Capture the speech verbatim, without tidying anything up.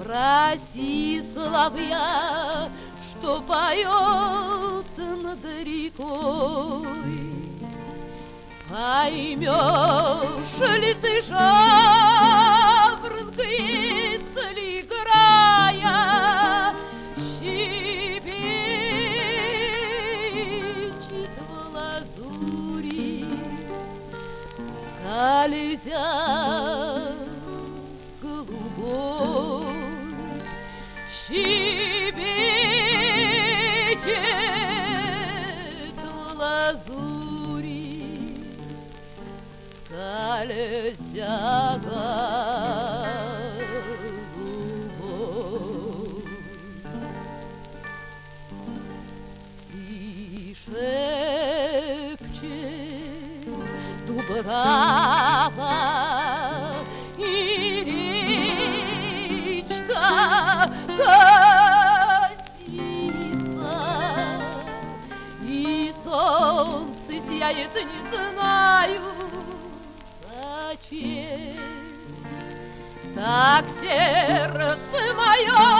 Спроси соловья, что поет над рекой. Поймешь ли ты, жаворонок, если, играя, щебечет в лазури, скользя голубой, щебечет в лазури, скользя голубой. И шепчет дубрава, и речка катится, и солнце сияет, не знаю зачем. Так сердце мое